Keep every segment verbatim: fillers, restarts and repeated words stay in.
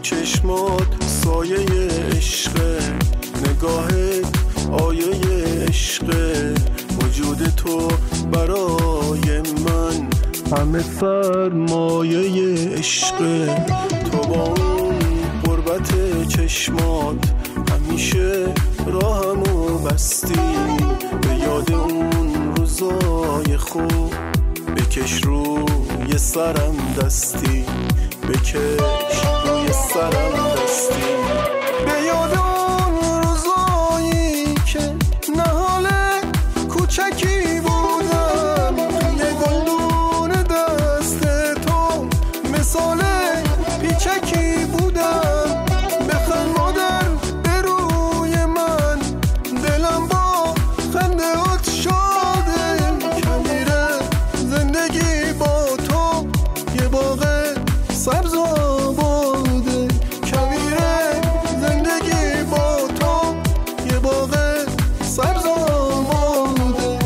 چشمات سایه عشقه، نگاهت آیه عشقه، وجود تو برای من همه سرمایه عشقه. تو با اون قربت چشمات همیشه راهمو بستی، به یاد اون روزای خوب بکش روی سرم دستی، بکش روی سرم دستی. به یاد اون روزایی که نهال کوچکی بودم، توی گلدون دست تو مثال پیچکی بودم. بخند مادر به روی من، دلم با خندهات شاده. کمیره زندگی با تو یه باغ سبز آباده، کمیره زندگی با تو یه باغ سبز آباده.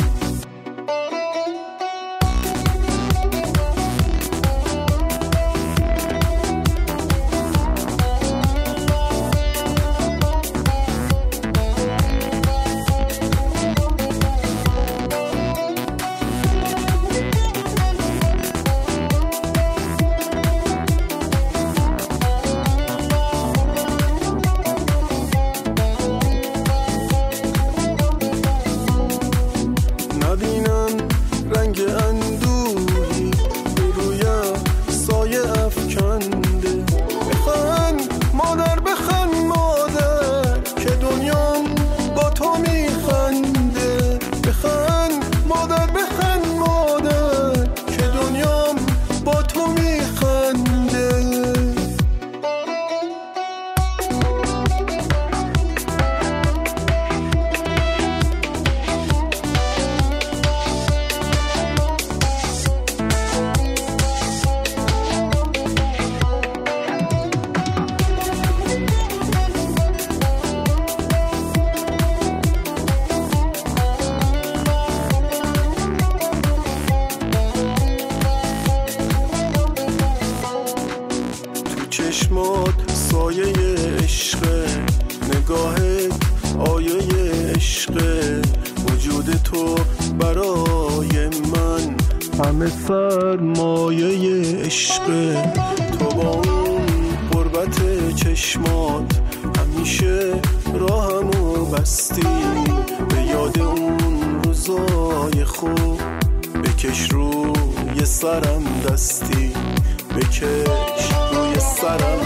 نبینم رنگ اندوهی به رویم سایه افکنده. بخند مادر، بخند مادر که دنیام با تو میخنده. بخند مادر، بخند مادر که دنیام با تو میخنده. چشمات سایه عشقه، نگاهت آیه عشقه، وجود تو برای من همه سرمایه عشقه. تو با اون قربت چشمات همیشه راهمو بستی، به یاد اون روزای خوب بکش روی سرم دستی، بکش روی سرم